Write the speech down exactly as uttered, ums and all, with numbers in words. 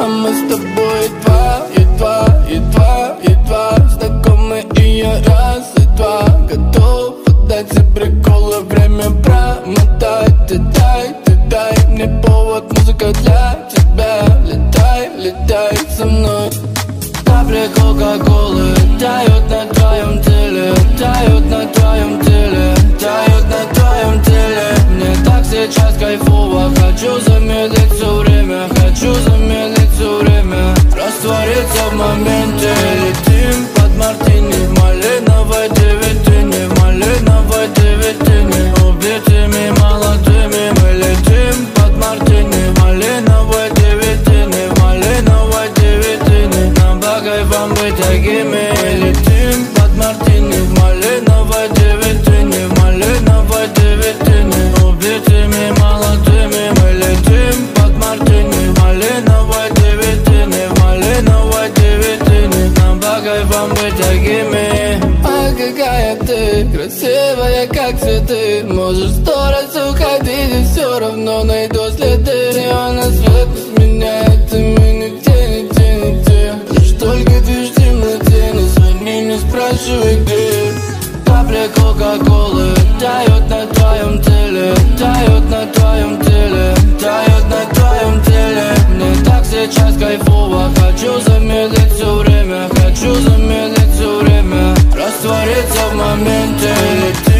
А мы с тобой едва, едва, едва, едва знакомы, и я раз и два готов отдать все приколы, время промотать. Ты дай, ты дай мне повод, музыка для тебя. Летай, летай со мной. Капли кока-колы тают на твоем теле, тают на твоем теле, тают на твоем теле. Мне так сейчас кайфово, хочу замедлить все время, хочу замедлить все время, раствориться в моменте. Летим под мартини в малиновой девятине, в малиновой девятине. Убитыми молодыми мы летим под мартини в малиновой девятине, в малиновой девятине. Нам по кайфам быть такими. Летим под мартини в малиновой девятине, в малиновой девятине. Убитыми молодыми мы летим под мартини в малиновой девятине, в малиновой девятине. Нам по кайфам быть такими. А какая ты красивая, как цветы. Можешь сто раз уходить, и все равно найду следы. Неоновый свет сменяет, и мы нигде, нигде, нигде. Лишь только ты жди в темноте, звони, не спрашивай где. Капли кока-колы тают на твоем теле, тают на твоем теле, тают на твоем теле. Мне так сейчас кайфово, хочу замедлить все время, хочу замедлить все время, раствориться в моменте.